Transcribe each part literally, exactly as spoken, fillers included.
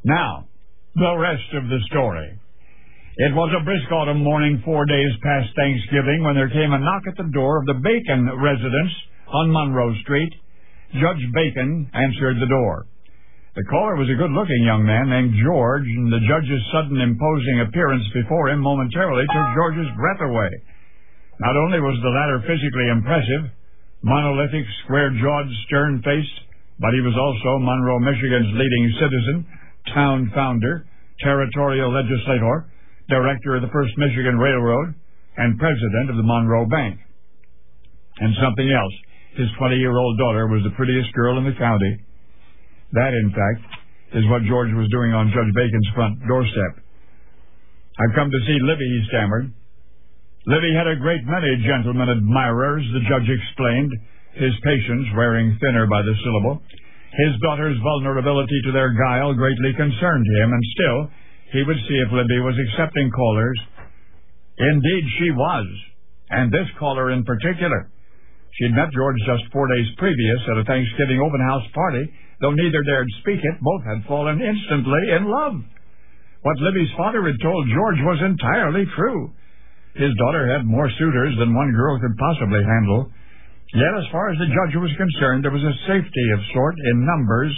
Now, the rest of the story. It was a brisk autumn morning four days past Thanksgiving when there came a knock at the door of the Bacon residence on Monroe Street. Judge Bacon answered the door. The caller was a good-looking young man named George, and the judge's sudden imposing appearance before him momentarily took George's breath away. Not only was the latter physically impressive, monolithic, square-jawed, stern-faced, but he was also Monroe, Michigan's leading citizen, town founder, territorial legislator, director of the First Michigan Railroad, and president of the Monroe Bank. And something else. His twenty-year-old daughter was the prettiest girl in the county. That, in fact, is what George was doing on Judge Bacon's front doorstep. "I've come to see Libby," he stammered. Libby had a great many gentlemen admirers, the judge explained, his patience wearing thinner by the syllable. His daughter's vulnerability to their guile greatly concerned him, and still, he would see if Libby was accepting callers. Indeed, she was, and this caller in particular. She'd met George just four days previous at a Thanksgiving open house party. Though neither dared speak it, both had fallen instantly in love. What Libby's father had told George was entirely true. His daughter had more suitors than one girl could possibly handle. Yet, as far as the judge was concerned, there was a safety of sort in numbers.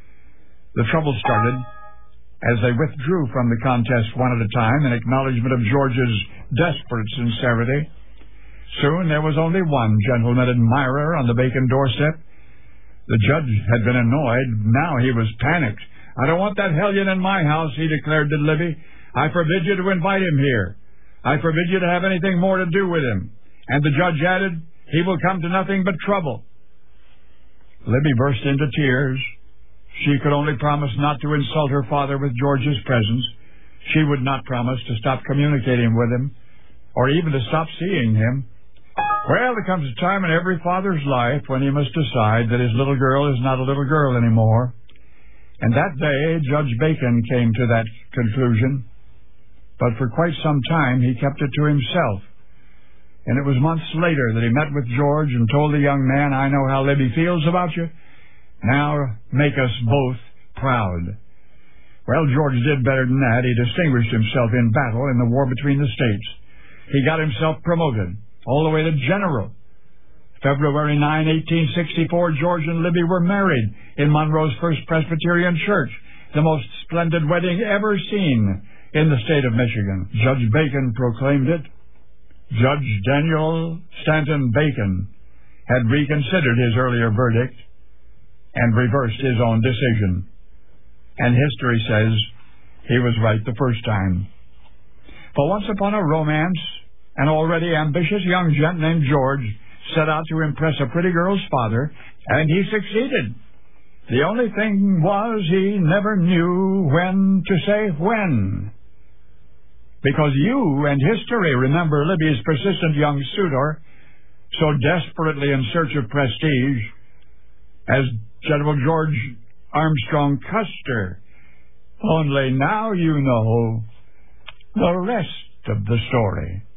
The trouble started as they withdrew from the contest one at a time in acknowledgement of George's desperate sincerity. Soon there was only one gentleman admirer on the Bacon doorstep. The judge had been annoyed. Now he was panicked. "I don't want that hellion in my house," he declared to Libby. "I forbid you to invite him here. I forbid you to have anything more to do with him." And the judge added, "He will come to nothing but trouble." Libby burst into tears. She could only promise not to insult her father with George's presence. She would not promise to stop communicating with him, or even to stop seeing him. Well, there comes a time in every father's life when he must decide that his little girl is not a little girl anymore. And that day, Judge Bacon came to that conclusion. But for quite some time, he kept it to himself. And it was months later that he met with George and told the young man, "I know how Libby feels about you. Now make us both proud." Well, George did better than that. He distinguished himself in battle in the war between the states. He got himself promoted all the way to general. February ninth, eighteen sixty-four, George and Libby were married in Monroe's First Presbyterian Church, the most splendid wedding ever seen in the state of Michigan. Judge Bacon proclaimed it. Judge Daniel Stanton Bacon had reconsidered his earlier verdict and reversed his own decision. And history says he was right the first time. For once upon a romance, an already ambitious young gent named George set out to impress a pretty girl's father, and he succeeded. The only thing was he never knew when to say when. Because you and history remember Libby's persistent young suitor, so desperately in search of prestige, as General George Armstrong Custer. Only now you know the rest of the story.